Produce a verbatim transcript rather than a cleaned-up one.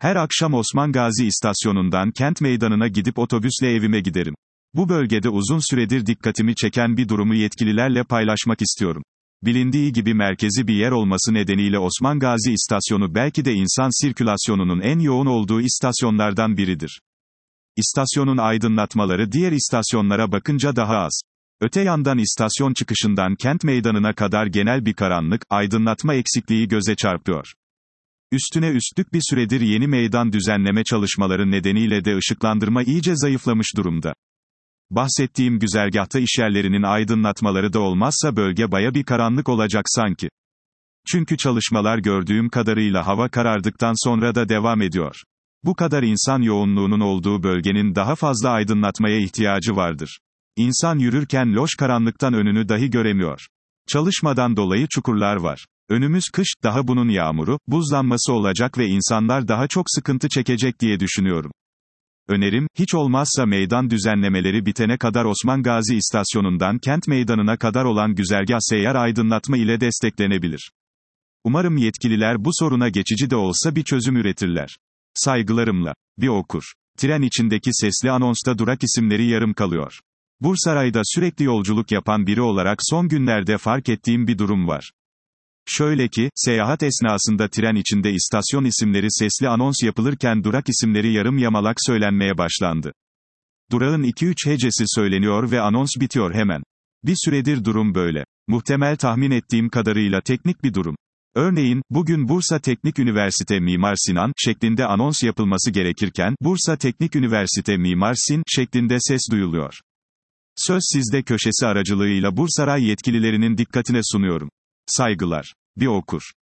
Her akşam Osman Gazi istasyonundan Kent Meydanı'na gidip otobüsle evime giderim. Bu bölgede uzun süredir dikkatimi çeken bir durumu yetkililerle paylaşmak istiyorum. Bilindiği gibi merkezi bir yer olması nedeniyle Osman Gazi istasyonu belki de insan sirkülasyonunun en yoğun olduğu istasyonlardan biridir. İstasyonun aydınlatmaları diğer istasyonlara bakınca daha az. Öte yandan istasyon çıkışından Kent Meydanı'na kadar genel bir karanlık, aydınlatma eksikliği göze çarpıyor. Üstüne üstlük bir süredir yeni meydan düzenleme çalışmaları nedeniyle de ışıklandırma iyice zayıflamış durumda. Bahsettiğim güzergahta işyerlerinin aydınlatmaları da olmazsa bölge baya bir karanlık olacak sanki. Çünkü çalışmalar gördüğüm kadarıyla hava karardıktan sonra da devam ediyor. Bu kadar insan yoğunluğunun olduğu bölgenin daha fazla aydınlatmaya ihtiyacı vardır. İnsan yürürken loş karanlıktan önünü dahi göremiyor. Çalışmadan dolayı çukurlar var. Önümüz kış, daha bunun yağmuru, buzlanması olacak ve insanlar daha çok sıkıntı çekecek diye düşünüyorum. Önerim, hiç olmazsa meydan düzenlemeleri bitene kadar Osman Gazi istasyonundan Kent Meydanı'na kadar olan güzergah seyyar aydınlatma ile desteklenebilir. Umarım yetkililer bu soruna geçici de olsa bir çözüm üretirler. Saygılarımla. Bir okur. Tren içindeki sesli anonsta durak isimleri yarım kalıyor. Bursaray'da sürekli yolculuk yapan biri olarak son günlerde fark ettiğim bir durum var. Şöyle ki, seyahat esnasında tren içinde istasyon isimleri sesli anons yapılırken durak isimleri yarım yamalak söylenmeye başlandı. Durağın iki üç hecesi söyleniyor ve anons bitiyor hemen. Bir süredir durum böyle. Muhtemel tahmin ettiğim kadarıyla teknik bir durum. Örneğin, bugün Bursa Teknik Üniversite Mimar Sinan şeklinde anons yapılması gerekirken, Bursa Teknik Üniversite Mimar Sin şeklinde ses duyuluyor. Söz sizde köşesi aracılığıyla Bursaray yetkililerinin dikkatine sunuyorum. Saygılar. Bir okur.